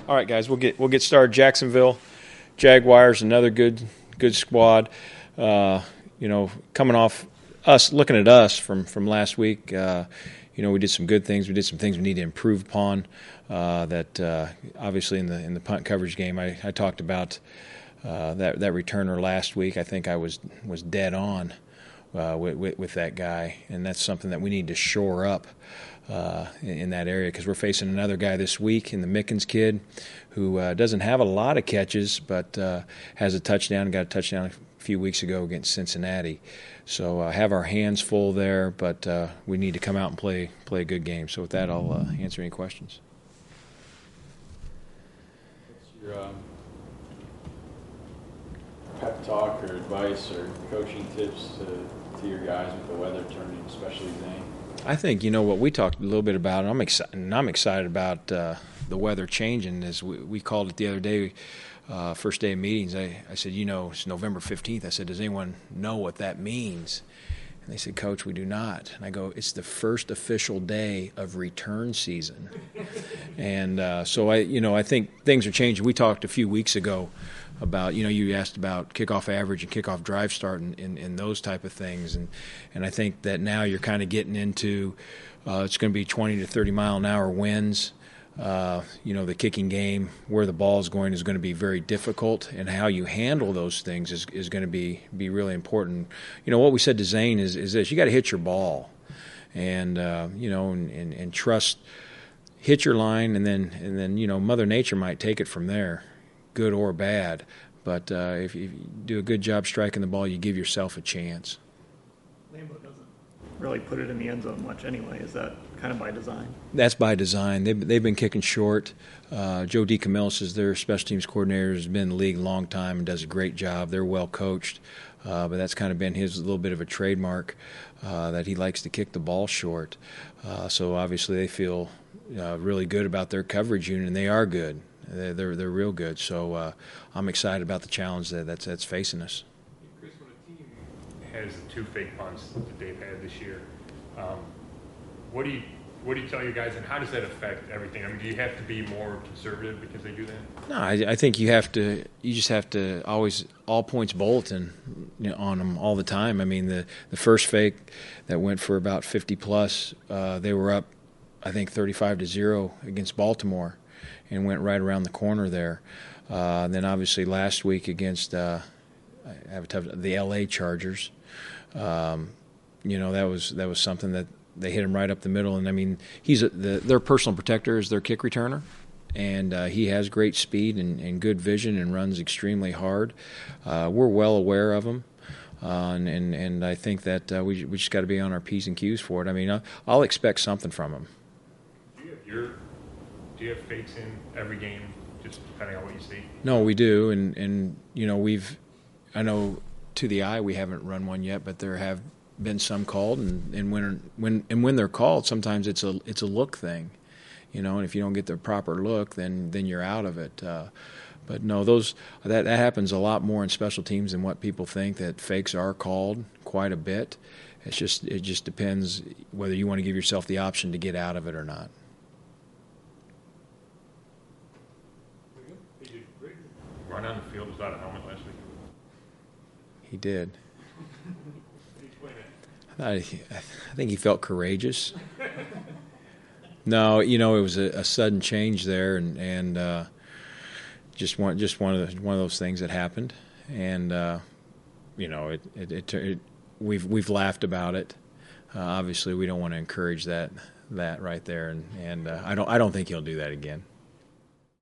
All right, guys, we'll get started. Jacksonville Jaguars, another good squad. Coming off us, looking at us from last week. We did some good things. We did some things we need to improve upon. Obviously in the punt coverage game, I talked about that returner last week. I think I was dead on with that guy, and that's something that we need to shore up in that area, because we're facing another guy this week in the Mickens kid who doesn't have a lot of catches, but has a touchdown and got a touchdown a few weeks ago against Cincinnati. So have our hands full there, but we need to come out and play a good game. So with that, I'll answer any questions. What's your pep talk or advice or coaching tips to your guys with the weather turning, especially Zane? I think what we talked a little bit about. I'm excited about the weather changing. As we called it the other day, first day of meetings. I said, it's November 15th. I said, does anyone know what that means? And they said, Coach, we do not. And I go, it's the first official day of return season. And so I think things are changing. We talked a few weeks ago about, you asked about kickoff average and kickoff drive start and those type of things. And I think that now you're kind of getting into it's going to be 20 to 30 mile an hour winds. The kicking game, where the ball is going to be very difficult, and how you handle those things is going to be really important. What we said to Zane is this: you got to hit your ball, and and trust, hit your line, and then Mother Nature might take it from there, good or bad. But if you do a good job striking the ball, you give yourself a chance. Lambeau doesn't really put it in the end zone much anyway. Is that kind of by design? That's by design. They've been kicking short. Joe DeCamillis is their special teams coordinator. Has been in the league a long time and does a great job. They're well coached, but that's kind of been his little bit of a trademark, that he likes to kick the ball short. So obviously they feel really good about their coverage unit, and they are good. They're real good. So I'm excited about the challenge that's facing us. Chris, when a team has the two fake punts that they've had this year, what do you tell your guys, and how does that affect everything? I mean, do you have to be more conservative because they do that? No, I think you just have to always all points bulletin on them all the time. I mean, the first fake that went for about 50 plus, they were up, I think 35-0 against Baltimore, and went right around the corner there. Then obviously last week against the LA Chargers, that was something that they hit him right up the middle. And I mean, their personal protector is their kick returner, and he has great speed and good vision and runs extremely hard. We're well aware of him. And I think that we just got to be on our P's and Q's for it. I mean, I'll expect something from him. Do you have fakes in every game, just depending on what you see? No, we do, and I know to the eye we haven't run one yet, but there have been some called, and when they're called, sometimes it's a look thing, and if you don't get the proper look, then you're out of it. But no, that happens a lot more in special teams than what people think. That fakes are called quite a bit. It just depends whether you want to give yourself the option to get out of it or not. Run on the field without a helmet last week? He did. I think he felt courageous. No, it was a sudden change there, and just one of those things that happened, and we've laughed about it. Obviously, we don't want to encourage that right there, and I don't think he'll do that again.